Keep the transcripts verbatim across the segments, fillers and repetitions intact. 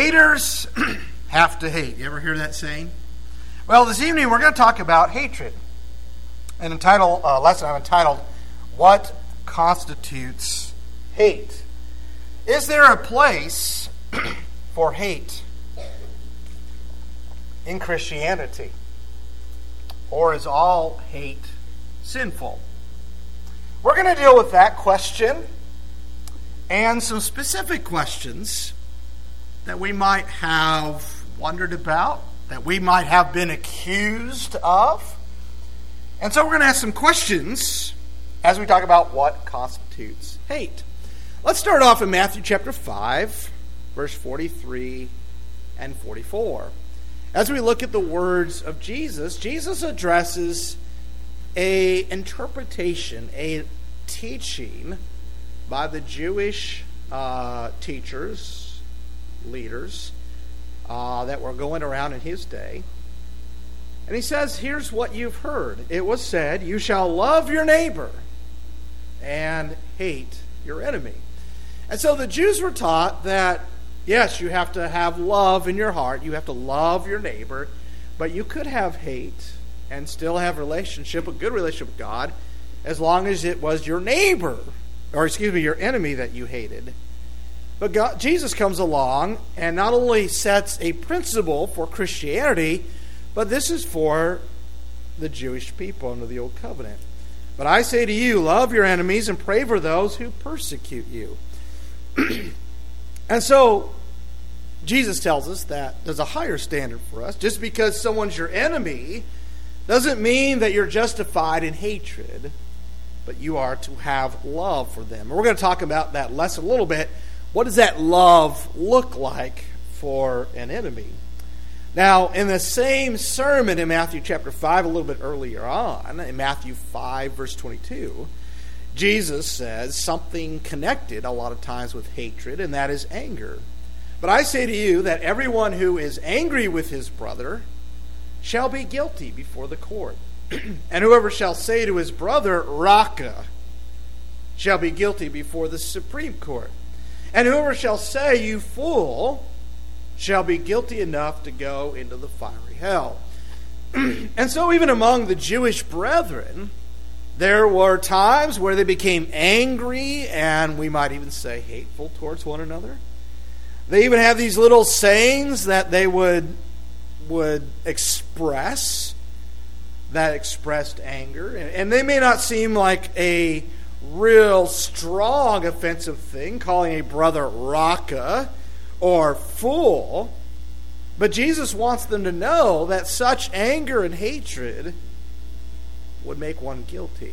Haters have to hate. You ever hear that saying? Well, this evening we're going to talk about hatred. An entitled uh, lesson I've entitled, What Constitutes Hate? Is there a place for hate in Christianity? Or is all hate sinful? We're going to deal with that question and some specific questions that we might have wondered about, that we might have been accused of. And so we're going to ask some questions as we talk about what constitutes hate. Let's start off in Matthew chapter five, verse forty-three and forty-four. As we look at the words of Jesus, Jesus addresses a interpretation, a teaching by the Jewish uh, teachers, leaders, uh, that were going around in his day. And he says, here's what you've heard. It was said, you shall love your neighbor and hate your enemy. And so the Jews were taught that, yes, you have to have love in your heart. You have to love your neighbor. But you could have hate and still have relationship, a good relationship with God, as long as it was your neighbor, or excuse me, your enemy that you hated. But God, Jesus comes along and not only sets a principle for Christianity, but this is for the Jewish people under the Old Covenant. But I say to you, love your enemies and pray for those who persecute you. And so, Jesus tells us that there's a higher standard for us. Just because someone's your enemy doesn't mean that you're justified in hatred, but you are to have love for them. And we're going to talk about that lesson a little bit. What does that love look like for an enemy? Now, in the same sermon in Matthew chapter five, a little bit earlier on, in Matthew five, verse twenty-two, Jesus says something connected a lot of times with hatred, and that is anger. But I say to you that everyone who is angry with his brother shall be guilty before the court. And whoever shall say to his brother, Raka, shall be guilty before the Supreme Court. And whoever shall say, you fool, shall be guilty enough to go into the fiery hell. And so even among the Jewish brethren, there were times where they became angry and we might even say hateful towards one another. They even have these little sayings that they would, would express that expressed anger. And they may not seem like a real strong offensive thing, calling a brother Raka or fool, but Jesus wants them to know that such anger and hatred would make one guilty.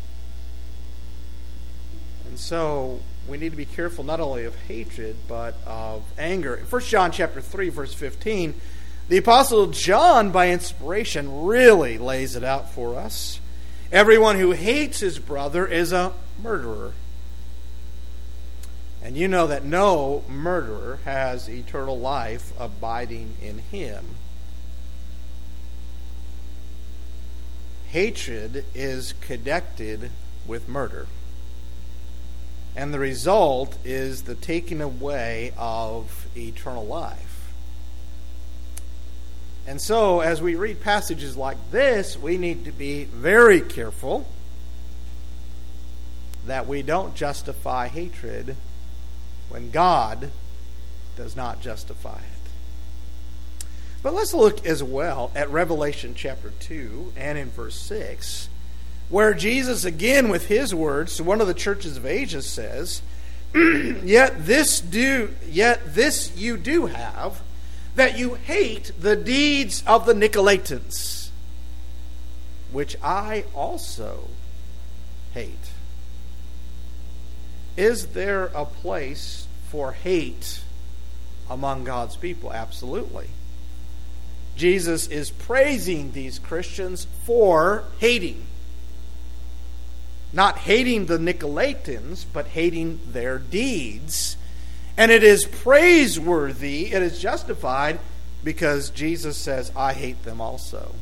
And so we need to be careful not only of hatred but of anger. In First John chapter three, verse fifteen, the Apostle John, by inspiration, really lays it out for us. Everyone who hates his brother is a murderer. And you know that no murderer has eternal life abiding in him. Hatred is connected with murder. And the result is the taking away of eternal life. And so, as we read passages like this, we need to be very careful that we don't justify hatred when God does not justify it. But let's look as well at Revelation chapter two and in verse six, where Jesus again with his words to one of the churches of Asia says, Yet this do yet this you do have, that you hate the deeds of the Nicolaitans, which I also hate. Is there a place for hate among God's people? Absolutely. Jesus is praising these Christians for hating. Not hating the Nicolaitans, but hating their deeds. And it is praiseworthy, it is justified, because Jesus says, I hate them also.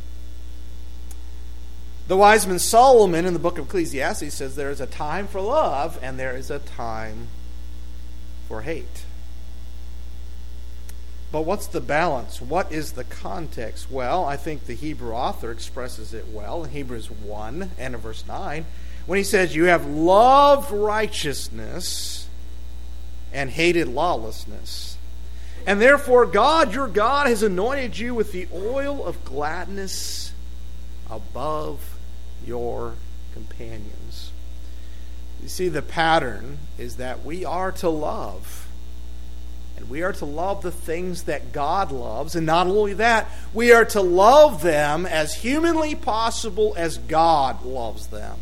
The wise man Solomon in the book of Ecclesiastes says there is a time for love and there is a time for hate. But what's the balance? What is the context? Well, I think the Hebrew author expresses it well in Hebrews one and in verse nine when he says, "You have loved righteousness and hated lawlessness. And therefore God, your God, has anointed you with the oil of gladness above your companions." You see, the pattern is that we are to love. And we are to love the things that God loves. And not only that, we are to love them as humanly possible as God loves them.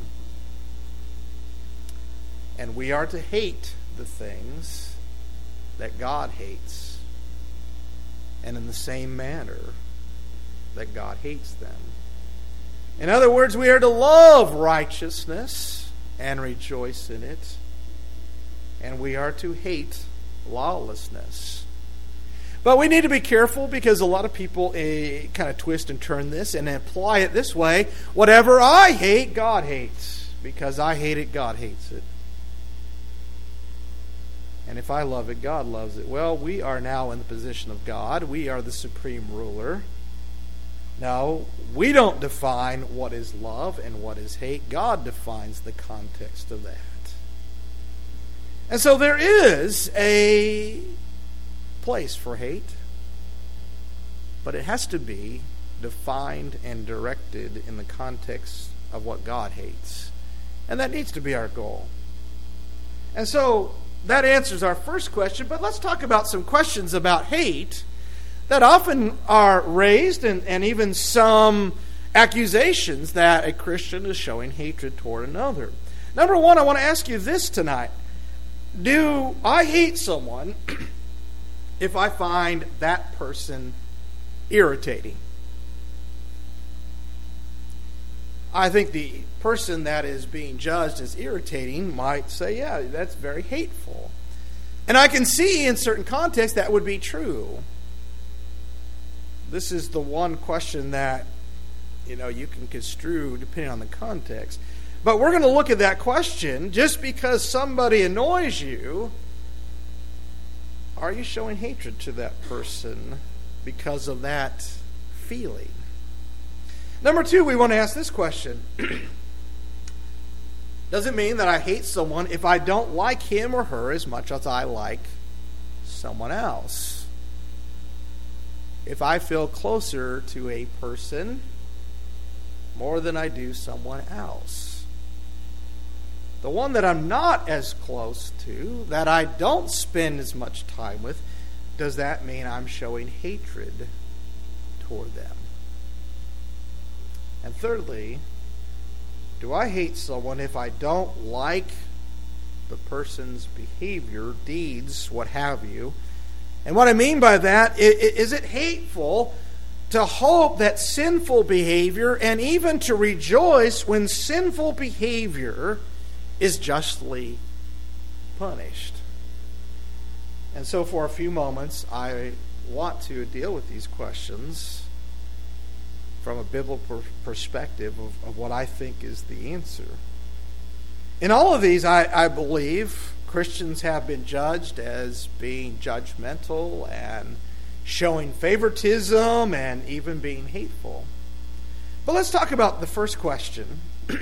And we are to hate the things that God hates. And in the same manner that God hates them. In other words, we are to love righteousness and rejoice in it. And we are to hate lawlessness. But we need to be careful because a lot of people eh, kind of twist and turn this and apply it this way. Whatever I hate, God hates. Because I hate it, God hates it. And if I love it, God loves it. Well, we are now in the position of God. We are the supreme ruler. No, we don't define what is love and what is hate. God defines the context of that. And so there is a place for hate, but it has to be defined and directed in the context of what God hates. And that needs to be our goal. And so that answers our first question, but let's talk about some questions about hate that often are raised, and, and even some accusations that a Christian is showing hatred toward another. Number one, I want to ask you this tonight. Do I hate someone if I find that person irritating? I think the person that is being judged as irritating might say, yeah, that's very hateful. And I can see in certain contexts that would be true. This is the one question that, you know, you can construe depending on the context. But we're going to look at that question. Just because somebody annoys you, are you showing hatred to that person because of that feeling? Number two, we want to ask this question. Does it mean that I hate someone if I don't like him or her as much as I like someone else? If I feel closer to a person more than I do someone else? The one that I'm not as close to, that I don't spend as much time with, does that mean I'm showing hatred toward them? And thirdly, do I hate someone if I don't like the person's behavior, deeds, what have you? And what I mean by that, is it hateful to hope that sinful behavior and even to rejoice when sinful behavior is justly punished? And so for a few moments, I want to deal with these questions from a biblical perspective of, of what I think is the answer. In all of these, I, I believe Christians have been judged as being judgmental and showing favoritism and even being hateful. But let's talk about the first question.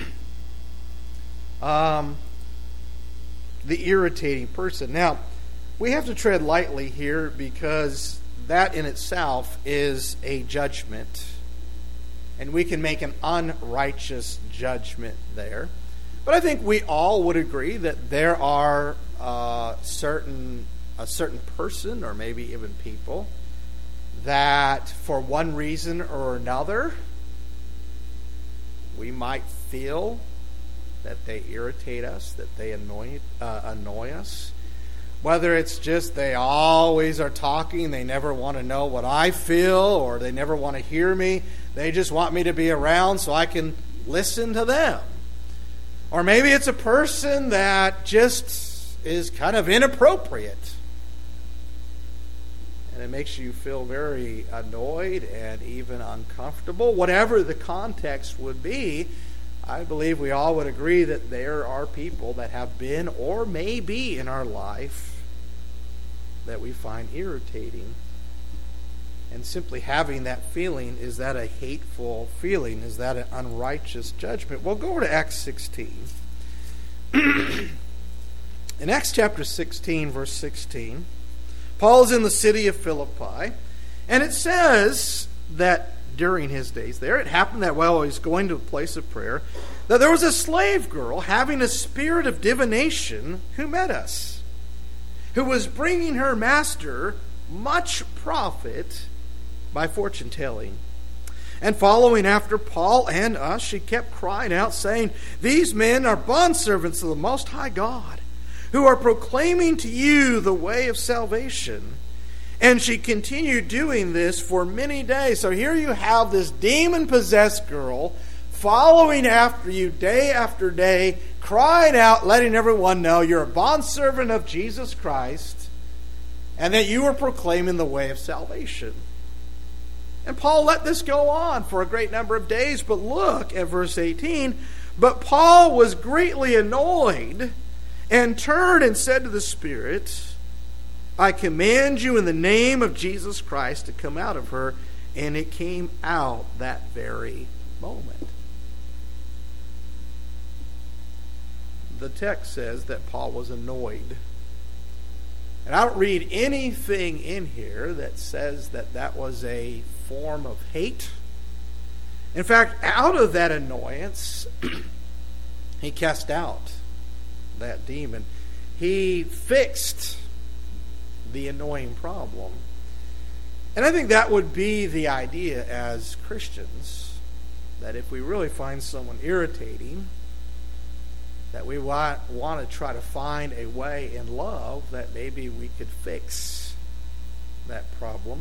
um, the irritating person. Now, we have to tread lightly here because that in itself is a judgment. And we can make an unrighteous judgment there. But I think we all would agree that there are uh, certain a certain person or maybe even people that for one reason or another we might feel that they irritate us, that they annoy uh, annoy us. Whether it's just they always are talking, they never want to know what I feel, or they never want to hear me. They just want me to be around so I can listen to them. Or maybe it's a person that just is kind of inappropriate. And it makes you feel very annoyed and even uncomfortable. Whatever the context would be, I believe we all would agree that there are people that have been or may be in our life that we find irritating. And simply having that feeling, is that a hateful feeling? Is that an unrighteous judgment? Well, go over to Acts sixteen. In Acts chapter sixteen, verse sixteen, Paul is in the city of Philippi, and it says that during his days there, it happened that while he was going to a place of prayer, that there was a slave girl having a spirit of divination who met us, who was bringing her master much profit by fortune telling. And following after Paul and us, she kept crying out, saying, "These men are bondservants of the Most High God, who are proclaiming to you the way of salvation." And she continued doing this for many days. So here you have this demon-possessed girl following after you day after day, crying out, letting everyone know you're a bondservant of Jesus Christ, and that you are proclaiming the way of salvation. And Paul let this go on for a great number of days. But look at verse eighteen. But Paul was greatly annoyed and turned and said to the Spirit, "I command you in the name of Jesus Christ to come out of her." And it came out that very moment. The text says that Paul was annoyed. And I don't read anything in here that says that that was a form of hate. In fact, out of that annoyance, he cast out that demon. He fixed the annoying problem. And I think that would be the idea as Christians, that if we really find someone irritating, that we want, want to try to find a way in love that maybe we could fix that problem.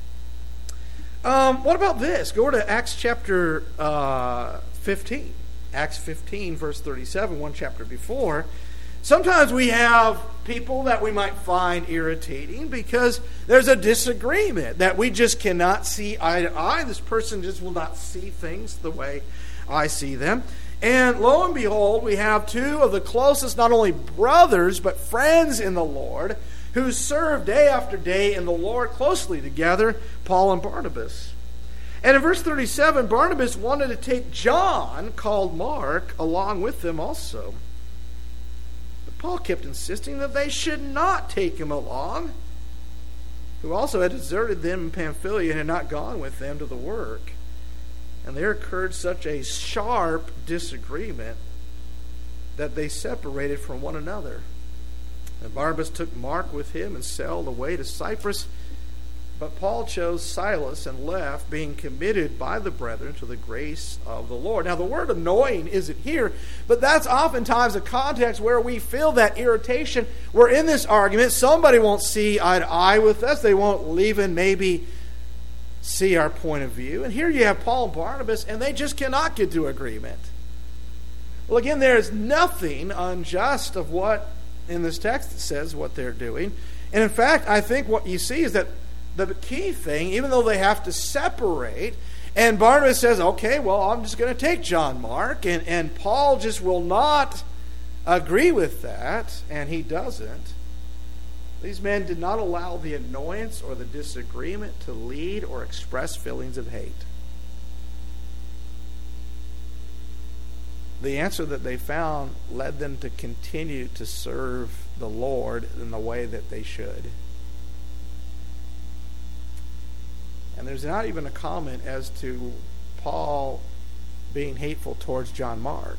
Um, what about this? Go to Acts chapter uh, fifteen. Acts fifteen, verse thirty-seven, one chapter before. Sometimes we have people that we might find irritating because there's a disagreement that we just cannot see eye to eye. This person just will not see things the way I see them. And lo and behold, we have two of the closest, not only brothers, but friends in the Lord, who serve day after day in the Lord closely together, Paul and Barnabas. And in verse thirty-seven, Barnabas wanted to take John, called Mark, along with them also. But Paul kept insisting that they should not take him along, who also had deserted them in Pamphylia and had not gone with them to the work. And there occurred such a sharp disagreement that they separated from one another. And Barnabas took Mark with him and sailed away to Cyprus. But Paul chose Silas and left, being committed by the brethren to the grace of the Lord. Now, the word annoying isn't here, but that's oftentimes a context where we feel that irritation. We're in this argument. Somebody won't see eye to eye with us. They won't even maybe see our point of view. And here you have Paul and Barnabas, and they just cannot get to agreement. Well, again, there is nothing unjust of what in this text that says what they're doing. And in fact, I think what you see is that the key thing, even though they have to separate, and Barnabas says, okay, well, I'm just going to take John Mark, and, and Paul just will not agree with that, and he doesn't. These men did not allow the annoyance or the disagreement to lead or express feelings of hate. The answer that they found led them to continue to serve the Lord in the way that they should. And there's not even a comment as to Paul being hateful towards John Mark.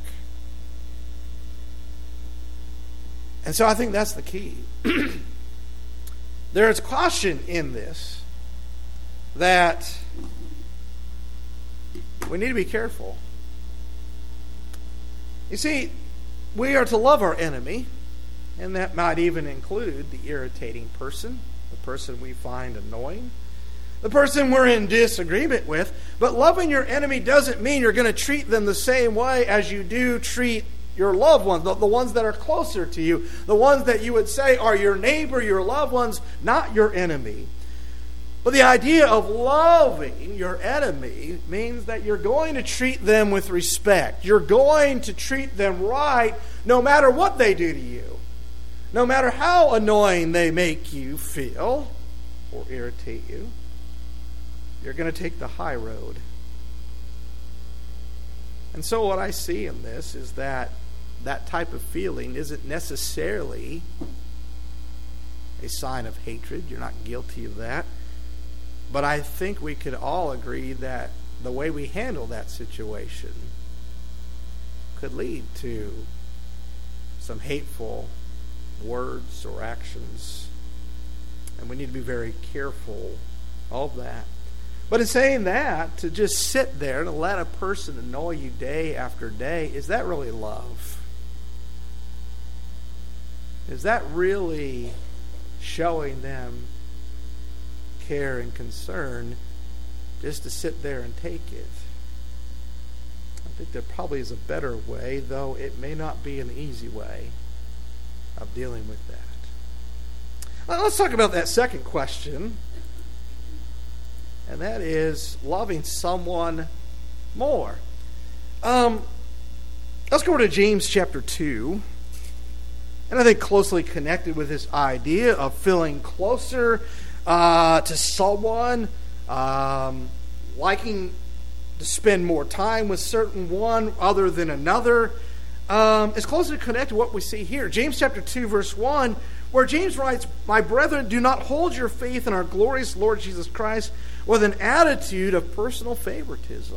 And so I think that's the key. There is caution in this that we need to be careful. You see, we are to love our enemy, and that might even include the irritating person, the person we find annoying, the person we're in disagreement with. But loving your enemy doesn't mean you're going to treat them the same way as you do treat your loved ones, the, the ones that are closer to you, the ones that you would say are your neighbor, your loved ones, not your enemy. But the idea of loving your enemy means that you're going to treat them with respect. You're going to treat them right no matter what they do to you, no matter how annoying they make you feel or irritate you. you're going to take the high road. And so what I see in this is that that type of feeling isn't necessarily a sign of hatred. You're not guilty of that. But I think we could all agree that the way we handle that situation could lead to some hateful words or actions. And we need to be very careful of that. But in saying that, to just sit there and let a person annoy you day after day, is that really love? Is that really showing them care and concern just to sit there and take it? I think there probably is a better way, though it may not be an easy way of dealing with that. Well, let's talk about that second question, and that is loving someone more. Um, let's go to James chapter two. And I think closely connected with this idea of feeling closer uh, to someone, um, liking to spend more time with certain one other than another, um, is closely connected to what we see here. James chapter two, verse one, where James writes, "My brethren, do not hold your faith in our glorious Lord Jesus Christ with an attitude of personal favoritism."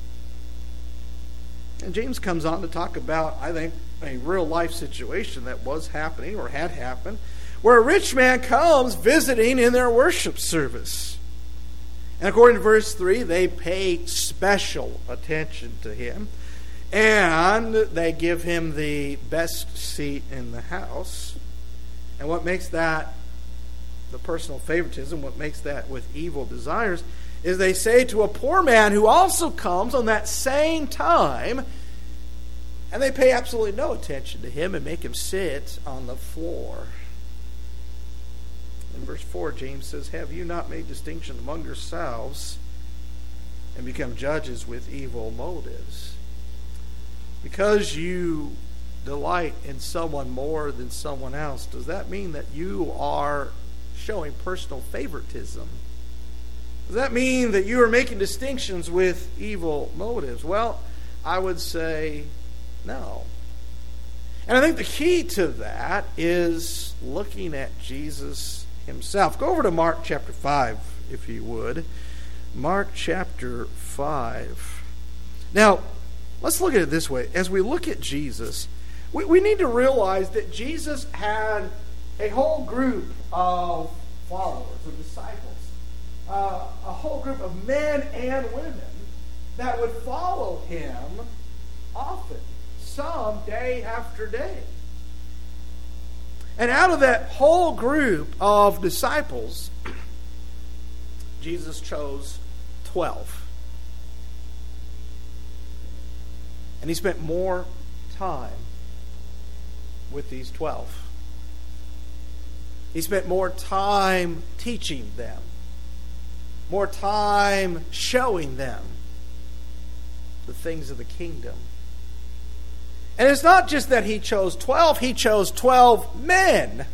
And James comes on to talk about, I think, a real life situation that was happening or had happened, where a rich man comes visiting in their worship service. And according to verse three, they pay special attention to him. And they give him the best seat in the house. And what makes that the personal favoritism, what makes that with evil desires, is they say to a poor man who also comes on that same time, and they pay absolutely no attention to him and make him sit on the floor. In verse four, James says, "Have you not made distinction among yourselves and become judges with evil motives?" Because you delight in someone more than someone else, does that mean that you are showing personal favoritism? Does that mean that you are making distinctions with evil motives? Well, I would say no. And I think the key to that is looking at Jesus himself. Go over to Mark chapter five, if you would. Mark chapter five. Now, let's look at it this way. As we look at Jesus, we, we need to realize that Jesus had a whole group of followers, of disciples. Uh, a whole group of men and women that would follow him often, some day after day. And out of that whole group of disciples, Jesus chose twelve. And he spent more time with these twelve. He spent more time teaching them, more time showing them the things of the kingdom. And it's not just that he chose twelve, he chose twelve men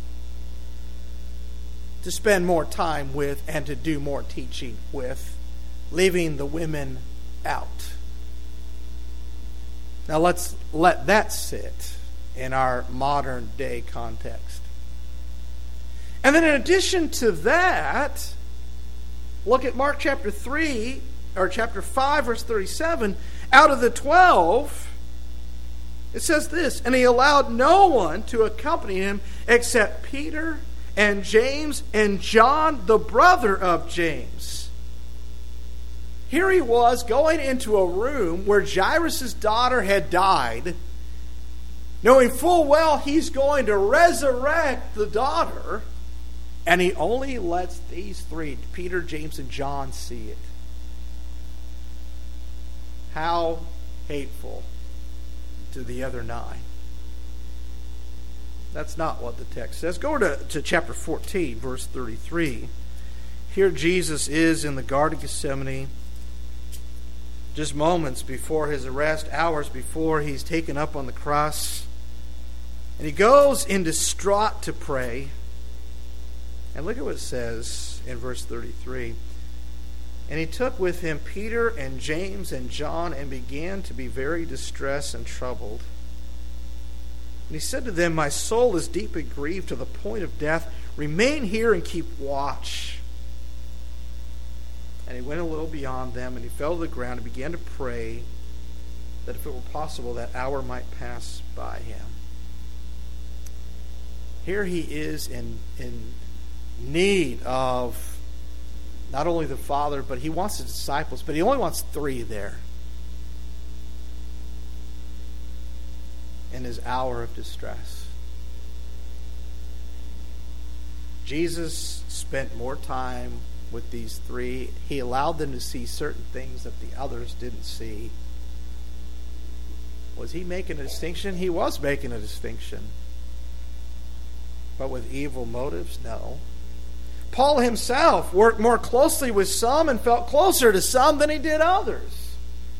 to spend more time with and to do more teaching with, leaving the women out. Now let's let that sit in our modern day context. And then in addition to that, look at Mark chapter three, or chapter five, verse thirty-seven. Out of the twelve, it says this, "And he allowed no one to accompany him except Peter and James and John, the brother of James." Here he was going into a room where Jairus' daughter had died, knowing full well he's going to resurrect the daughter, and he only lets these three, Peter, James, and John, see it. How hateful to the other nine. That's not what the text says. Go to, to chapter fourteen, verse thirty-three. Here Jesus is in the Garden of Gethsemane, just moments before his arrest, hours before he's taken up on the cross. And he goes in distraught to pray. And look at what it says in verse thirty-three. And he took with him Peter and James and John and began to be very distressed and troubled. And he said to them, "My soul is deeply grieved to the point of death. Remain here and keep watch." And he went a little beyond them, and he fell to the ground and began to pray that if it were possible, that hour might pass by him. Here he is in, in need of not only the Father, but he wants the disciples, but he only wants three there. In his hour of distress. Jesus spent more time with these three. He allowed them to see certain things that the others didn't see. Was he making a distinction? He was making a distinction. But with evil motives? No. Paul himself worked more closely with some and felt closer to some than he did others.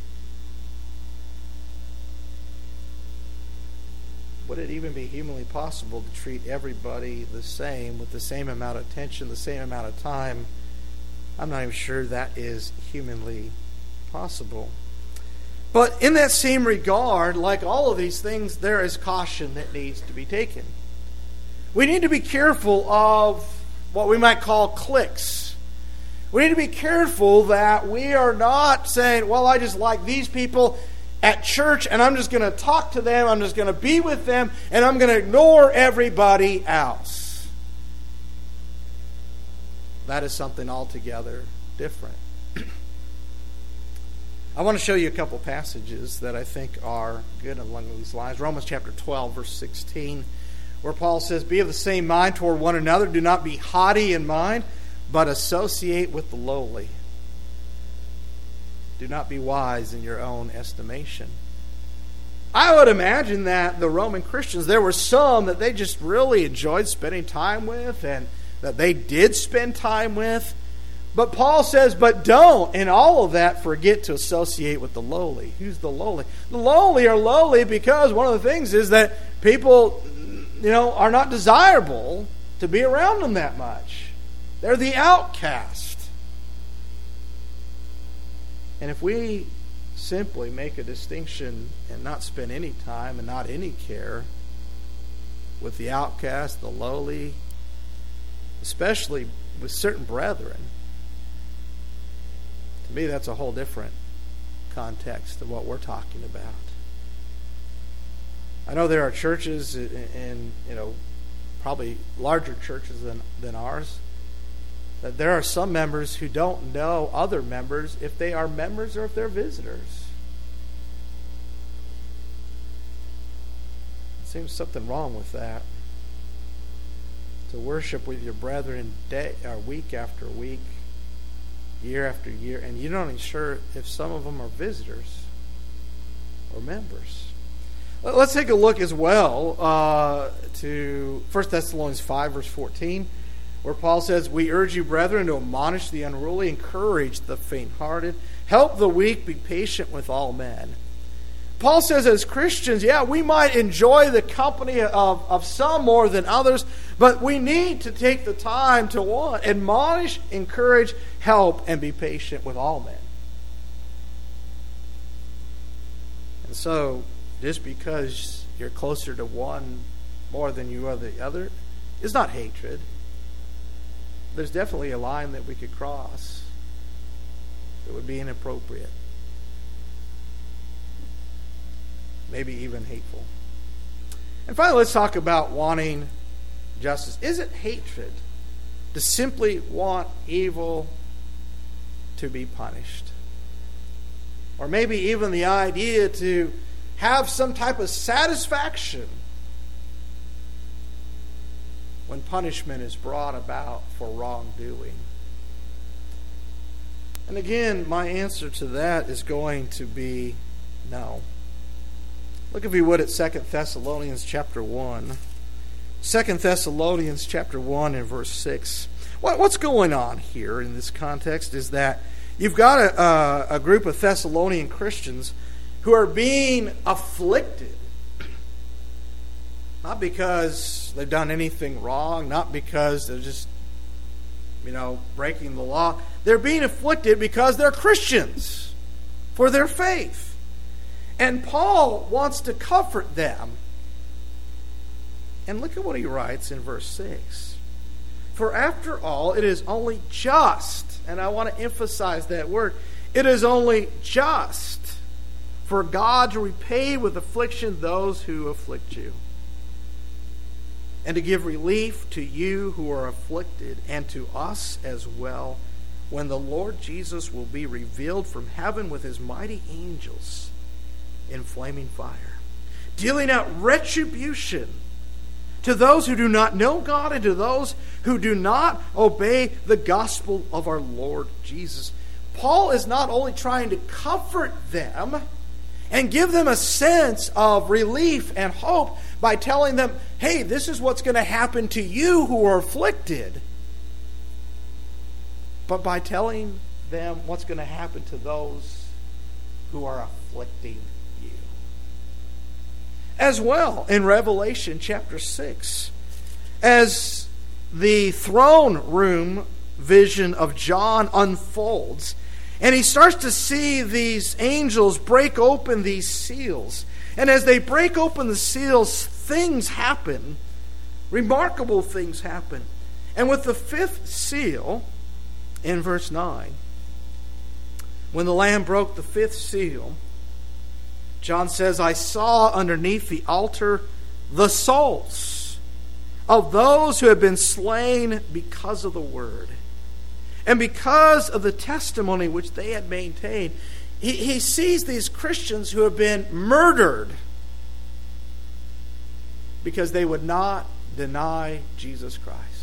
Would it even be humanly possible to treat everybody the same, with the same amount of attention, the same amount of time? I'm not even sure that is humanly possible. But in that same regard, like all of these things, there is caution that needs to be taken. We need to be careful of what we might call cliques. We need to be careful that we are not saying, well, I just like these people at church and I'm just going to talk to them, I'm just going to be with them, and I'm going to ignore everybody else. That is something altogether different. I want to show you a couple passages that I think are good along these lines. Romans chapter twelve, verse sixteen, where Paul says, "Be of the same mind toward one another. Do not be haughty in mind, but associate with the lowly. Do not be wise in your own estimation." I would imagine that the Roman Christians, there were some that they just really enjoyed spending time with and that they did spend time with. But Paul says, but don't, in all of that, forget to associate with the lowly. Who's the lowly? The lowly are lowly because one of the things is that people, you know, are not desirable to be around them that much. They're the outcast. And if we simply make a distinction and not spend any time and not any care with the outcast, the lowly, especially with certain brethren, to me that's a whole different context of what we're talking about. I know there are churches in, you know, probably larger churches than, than ours, that there are some members who don't know other members if they are members or if they're visitors. It seems something wrong with that. To worship with your brethren day or week after week, year after year, and you're not even sure if some of them are visitors or members. Let's take a look as well uh, to First Thessalonians five, verse fourteen, where Paul says, "We urge you, brethren, to admonish the unruly, encourage the faint-hearted, help the weak, be patient with all men." Paul says as Christians, yeah, we might enjoy the company of, of some more than others, but we need to take the time to, one, admonish, encourage, help, and be patient with all men. And so, just because you're closer to one more than you are the other is not hatred. There's definitely a line that we could cross that would be inappropriate. Maybe even hateful. And finally, let's talk about wanting justice. Is it hatred to simply want evil to be punished? Or maybe even the idea to have some type of satisfaction when punishment is brought about for wrongdoing? And again, my answer to that is going to be no. Look, if you would, at Second Thessalonians chapter one. Second Thessalonians chapter one and verse six. What, what's going on here in this context is that you've got a, a, a group of Thessalonian Christians who are being afflicted. Not because they've done anything wrong, not because they're just you know, breaking the law. They're being afflicted because they're Christians for their faith. And Paul wants to comfort them. And look at what he writes in verse six. For after all, it is only just, and I want to emphasize that word, it is only just for God to repay with affliction those who afflict you, and to give relief to you who are afflicted, and to us as well, when the Lord Jesus will be revealed from heaven with his mighty angels in flaming fire, dealing out retribution to those who do not know God and to those who do not obey the gospel of our Lord Jesus. Paul is not only trying to comfort them and give them a sense of relief and hope by telling them, hey, this is what's going to happen to you who are afflicted, but by telling them what's going to happen to those who are afflicting you. As well, in Revelation chapter six, as the throne room vision of John unfolds, and he starts to see these angels break open these seals. And as they break open the seals, things happen. Remarkable things happen. And with the fifth seal, in verse nine, when the Lamb broke the fifth seal, John says, I saw underneath the altar the souls of those who have been slain because of the word, and because of the testimony which they had maintained. He, he sees these Christians who have been murdered because they would not deny Jesus Christ.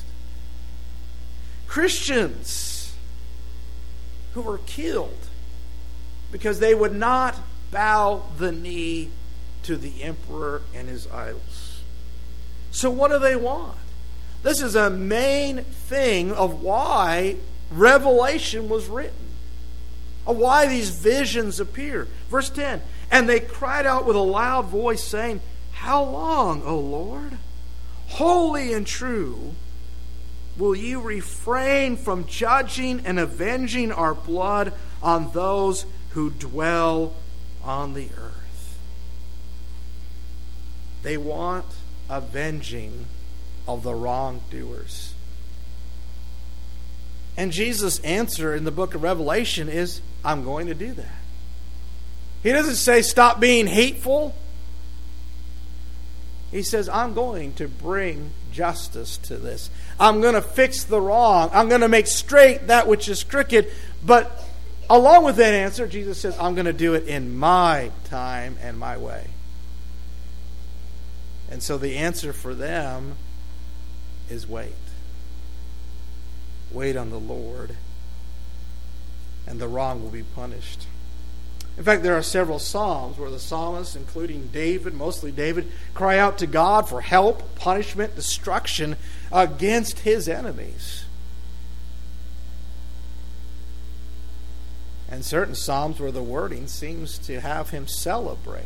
Christians who were killed because they would not bow the knee to the emperor and his idols. So what do they want? This is a main thing of why Revelation was written, of why these visions appear. Verse ten, and they cried out with a loud voice, saying, how long, O Lord, holy and true, will you refrain from judging and avenging our blood on those who dwell on the earth? They want avenging of the wrongdoers. And Jesus' answer in the book of Revelation is, I'm going to do that. He doesn't say stop being hateful. He says, I'm going to bring justice to this. I'm going to fix the wrong. I'm going to make straight that which is crooked. But along with that answer, Jesus says, I'm going to do it in my time and my way. And so the answer for them is wait. Wait on the Lord, and the wrong will be punished. In fact, there are several psalms where the psalmists, including David, mostly David, cry out to God for help, punishment, destruction against his enemies. And certain psalms where the wording seems to have him celebrate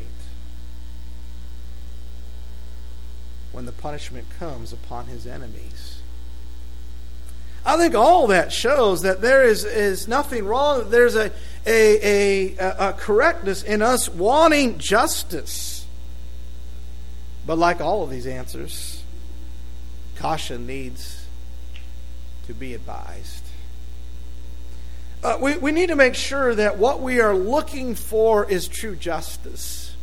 when the punishment comes upon his enemies. I think all that shows that there is, is nothing wrong. There's a, a, a, a correctness in us wanting justice. But like all of these answers, caution needs to be advised. Uh, we, we need to make sure that what we are looking for is true justice.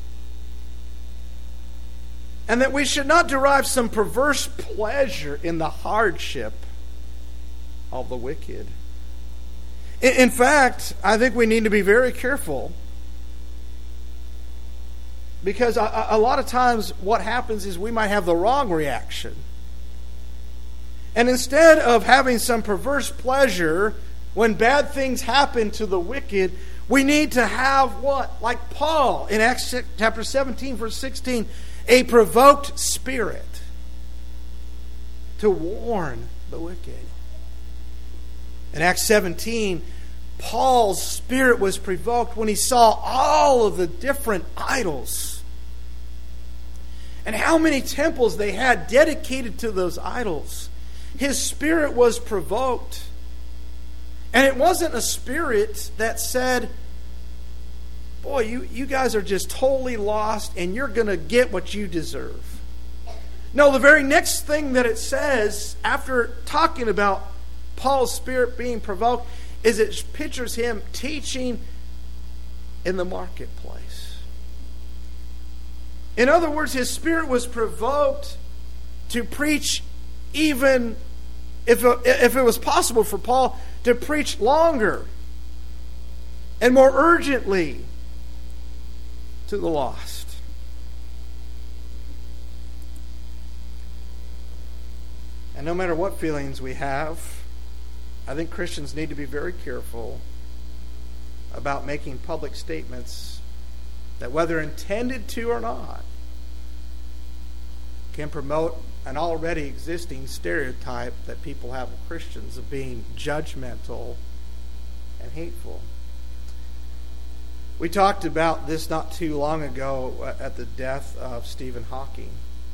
And that we should not derive some perverse pleasure in the hardship of the wicked. In, in fact, I think we need to be very careful, because a, a lot of times what happens is we might have the wrong reaction. And instead of having some perverse pleasure when bad things happen to the wicked, we need to have what? Like Paul in Acts chapter seventeen, verse sixteen, a provoked spirit to warn the wicked. In Acts seventeen, Paul's spirit was provoked when he saw all of the different idols and how many temples they had dedicated to those idols. His spirit was provoked. And it wasn't a spirit that said, boy, you, you guys are just totally lost and you're going to get what you deserve. No, the very next thing that it says after talking about Paul's spirit being provoked is it pictures him teaching in the marketplace. In other words, his spirit was provoked to preach even if, if it was possible for Paul to preach longer and more urgently to the lost. And no matter what feelings we have, I think Christians need to be very careful about making public statements that, whether intended to or not, can promote an already existing stereotype that people have of Christians of being judgmental and hateful. We talked about this not too long ago at the death of Stephen Hawking.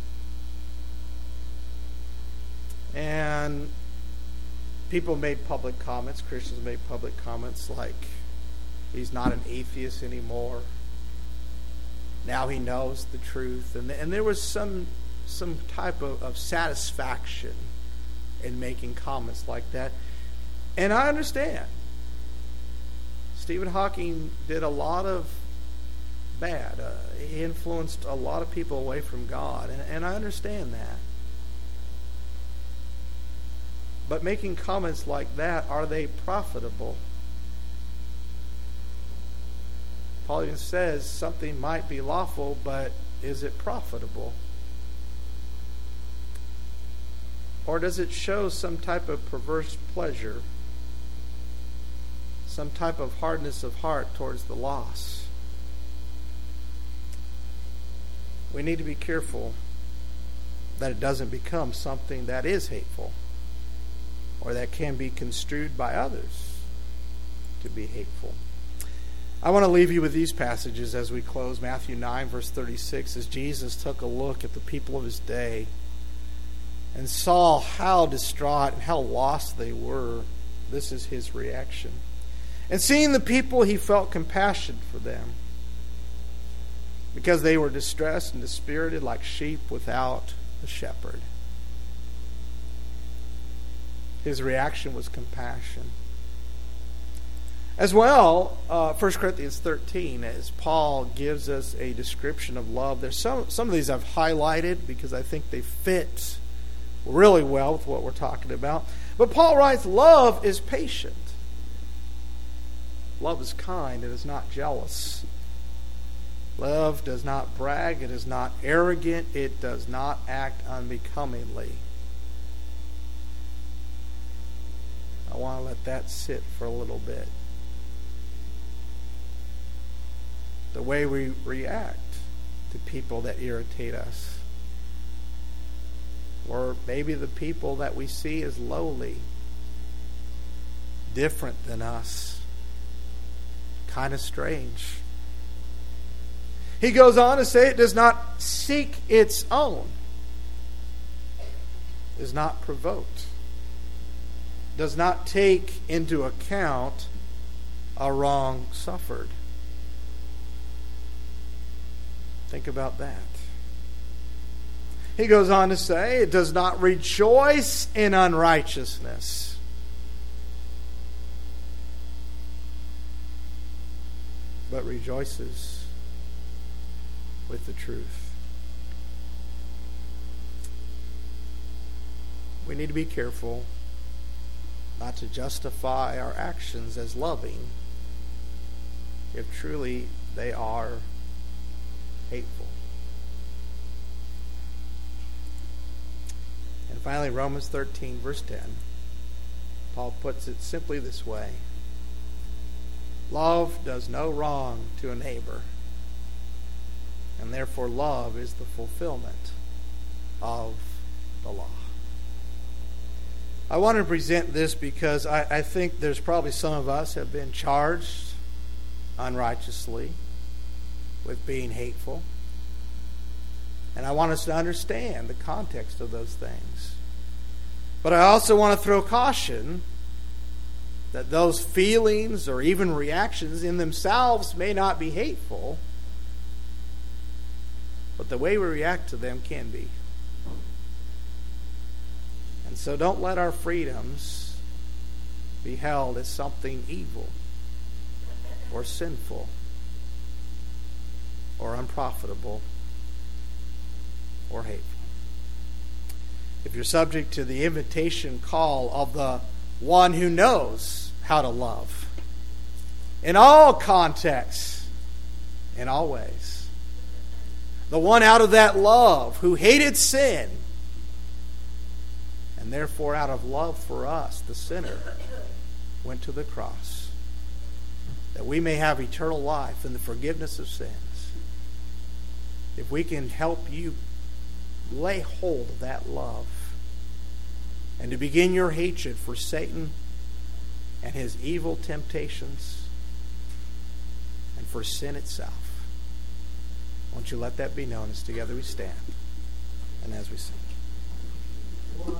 And people made public comments, Christians made public comments like, he's not an atheist anymore. Now he knows the truth. And, and there was some some type of, of satisfaction in making comments like that. And I understand. Stephen Hawking did a lot of bad. Uh, he influenced a lot of people away from God. And, and I understand that. But making comments like that, are they profitable? Paul even says something might be lawful, but is it profitable? Or does it show some type of perverse pleasure? Some type of hardness of heart towards the lost? We need to be careful that it doesn't become something that is hateful, or that can be construed by others to be hateful. I want to leave you with these passages as we close. Matthew nine, verse thirty-six, as Jesus took a look at the people of his day and saw how distraught and how lost they were. This is his reaction. And seeing the people, he felt compassion for them, because they were distressed and dispirited like sheep without a shepherd. His reaction was compassion. As well, uh, First Corinthians thirteen, as Paul gives us a description of love. There's some, some of these I've highlighted because I think they fit really well with what we're talking about. But Paul writes, love is patient. Love is kind. It is not jealous. Love does not brag. It is not arrogant. It does not act unbecomingly. I want to let that sit for a little bit. The way we react to people that irritate us, or maybe the people that we see as lowly, different than us, kind of strange. He goes on to say it does not seek its own, is not provoked, does not take into account a wrong suffered. Think about that. He goes on to say, it does not rejoice in unrighteousness. But rejoices with the truth. We need to be careful not to justify our actions as loving if truly they are hateful. And finally, Romans thirteen, verse ten. Paul puts it simply this way. Love does no wrong to a neighbor, and therefore love is the fulfillment of the law. I want to present this because I, I think there's probably some of us have been charged unrighteously with being hateful. And I want us to understand the context of those things. But I also want to throw caution that those feelings or even reactions in themselves may not be hateful, but the way we react to them can be. And so don't let our freedoms be held as something evil or sinful or unprofitable or hateful. If you're subject to the invitation call of the one who knows how to love in all contexts, in all ways, the one out of that love who hated sin, and therefore out of love for us, the sinner, went to the cross, that we may have eternal life and the forgiveness of sins. If we can help you lay hold of that love and to begin your hatred for Satan and his evil temptations and for sin itself, won't you let that be known as together we stand and as we sing.